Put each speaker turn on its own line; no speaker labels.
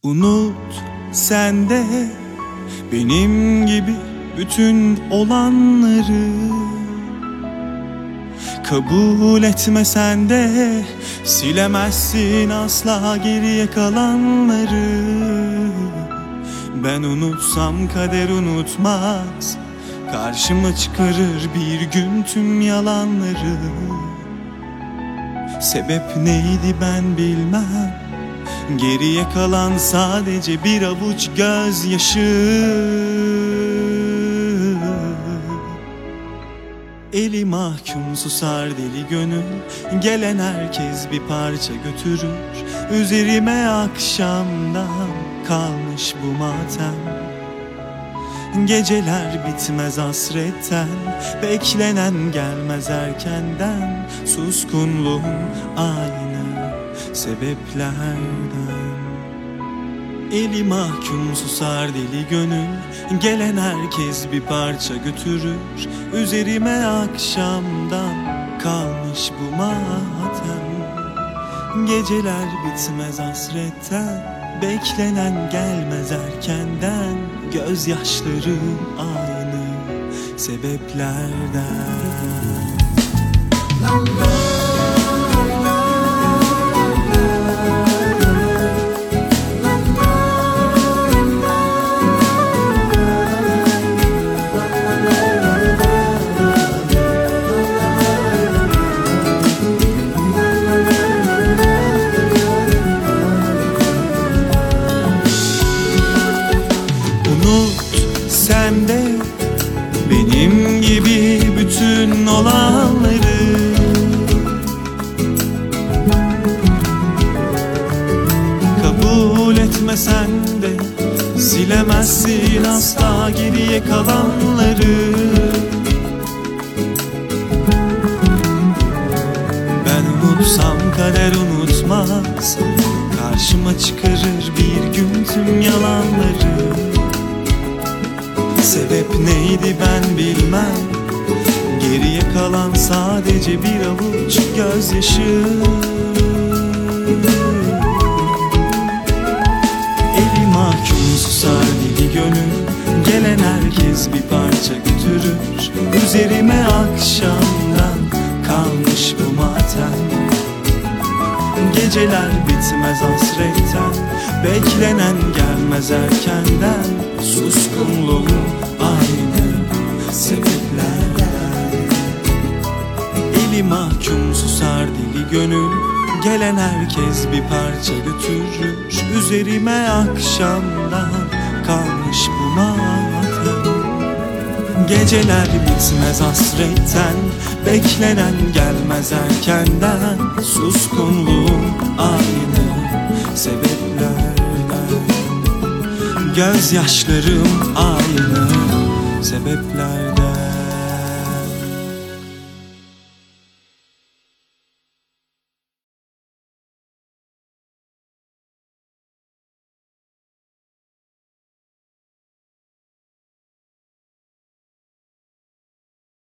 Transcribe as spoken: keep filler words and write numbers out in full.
Unut sen de benim gibi bütün olanları. Kabul etmesen de silemezsin asla geriye kalanları. Ben unutsam kader unutmaz, karşıma çıkarır bir gün tüm yalanları. Sebep neydi ben bilmem, geriye kalan sadece bir avuç gözyaşı. Eli mahkum susar deli gönül, gelen herkes bir parça götürür. Üzerime akşamdan kalmış bu matem. Geceler bitmez hasretten, beklenen gelmez erkenden. Suskunluğum aynı sebeplerden. Eli mahkum susar deli gönül, gelen herkes bir parça götürür. Üzerime akşamdan kalmış bu matem. Geceler bitmez hasretten, beklenen gelmez erkenden. Gözyaşlarım aynı sebeplerden. Sen de benim gibi bütün olanları. Kabul etmesen de silemezsin asla geriye kalanları. Ben unutsam kader unutmaz, karşıma çıkarır bir gün tüm yalanları. Sebep neydi ben bilmem, geriye kalan sadece bir avuç gözyaşı. Eli mahkum susar deli gönül, gelen herkes bir parça götürür. Üzerime akşamdan kalmış bu matem. Geceler bitmez hasretten, beklenen gelmez erkenden. Suskunluğum aynı sebeplerden. Eli mahkum susar deli gönül, gelen herkes bir parça götürür. Üzerime akşamdan kalmış bu matem. Geceler bitmez hasretten, beklenen gelmez erkenden. Suskunluğum aynı sebeplerden. Gözyaşlarım aynı sebeplerden.